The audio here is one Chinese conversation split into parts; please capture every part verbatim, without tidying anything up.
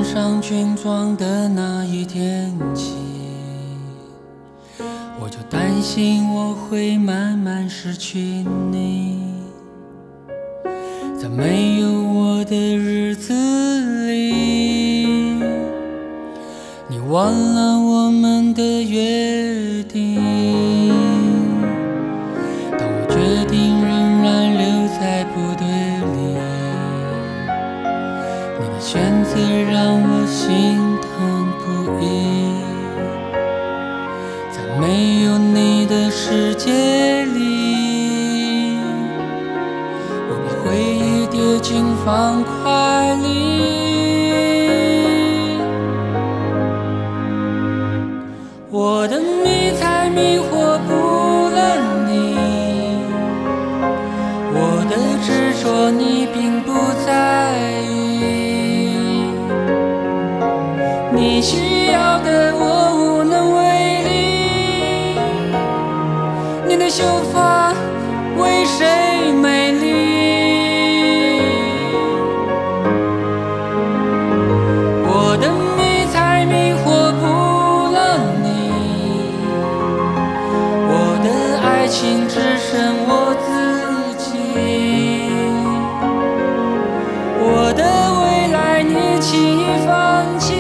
上军装的那一天起，我就担心我会慢慢失去你。在没有我的日子里，你忘了我们的约定。当我决定仍然留在部队里，你的选择让我心疼不已。在没有你的世界里，我把回忆跌进方块里。我的迷猜迷惑不了你，我的执着你并不在意，你需要的我无能为力，你的秀发为谁美丽？我的迷猜迷惑不了你，我的爱情只剩我自己，我的未来你轻易放弃，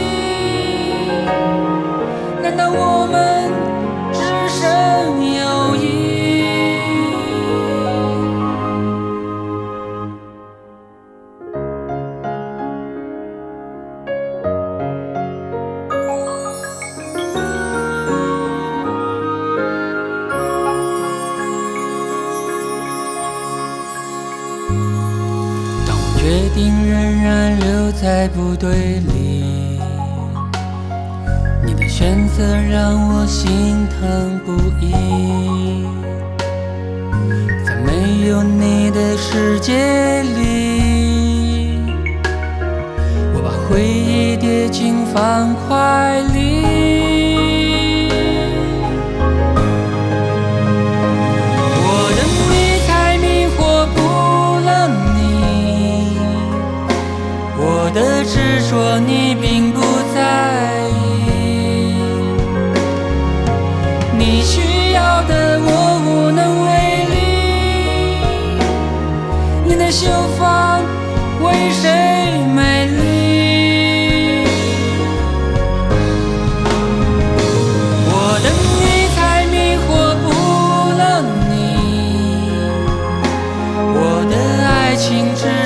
难道我们只剩友谊？当我决定仍然留在部队里，你的选择让我心疼不已。在没有你的世界里，我把回忆跌进方块里。我的迷猜迷惑不了你，我的执着你并不在意，你需要的我无能为力，你的秀发为谁美丽？我的迷猜迷惑不了你，我的爱情只